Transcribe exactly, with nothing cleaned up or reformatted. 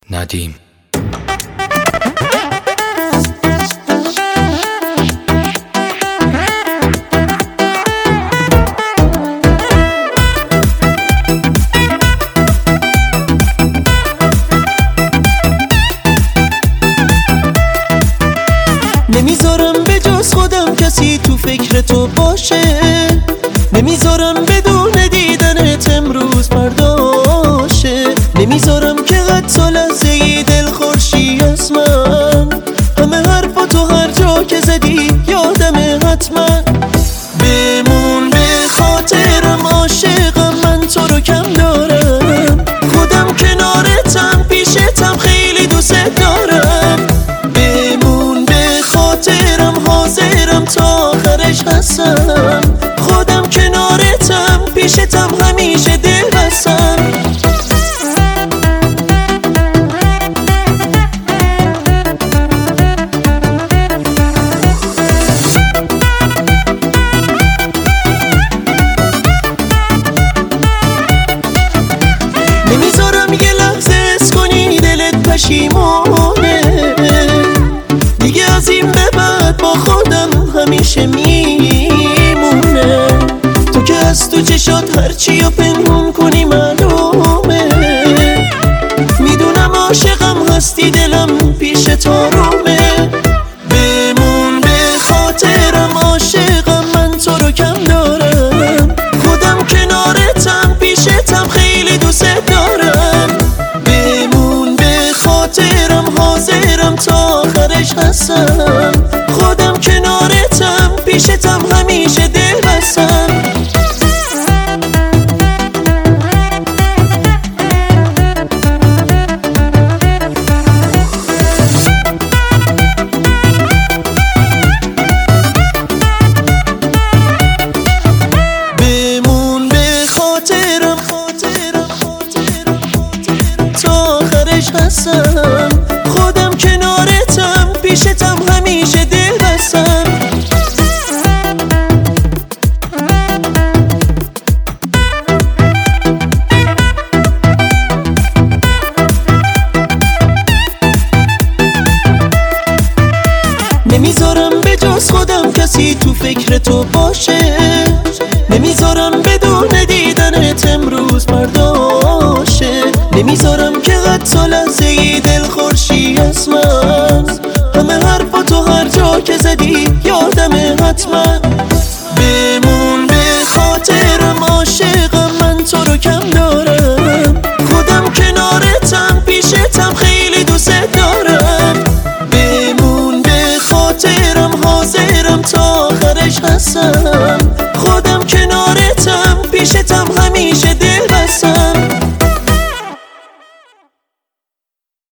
ندیم. نمیذارم به جز خودم کسی تو فکر تو باشه، نمیذارم بدون دیدنت امروز پرداشه، نمیذارم که حتی لحظه دل خورشی از من، همه حرفا تو هر جا که زدی یادمه حتما. بمون به خاطرم عاشقم، من تو رو کم دارم، خودم کنارتم پیشتم خیلی دوست دارم. بمون به خاطرم حاضرم تا آخرش هستم، خودم کنارتم پیشتم همیشه دل بستم. نمیذارم یه لحظه اس کنی دلت پشیمونه، دیگه از این به بعد با خودم همیشه میمونه. تو که از تو چشات هرچی رو پنهون کنی معلومه، میدونم عاشقم هستی دلم پیش تو رومه. بمون به خاطرم عاشقم، من تو رو کم دارم، خودم کنارتم پیشتم خیلی دوست دارم. بمون به خاطرم حاضرم تا آخرش هستم، خودم کنارتم پیشتم همیشه دل بستم. بمون به خاطرم تا آخرش هستم، خودم کنارتم پیشتم همیشه دل بستم. نمیذارم به جز خودم کسی تو فکر تو باشه، نمیذارم بدون دیدنت امروز پرداشه، نمیذارم که حتی لحظه دل خورشی از من، همه حرفا تو هر جا که زدی یادمه حتما. بمون به خاطرم عاشقم، من تو رو کم دارم، خودم کنارتم پیشتم خیلی دوست دارم. بمون به خاطرم حاضرم تا آخرش هستم، خودم کنار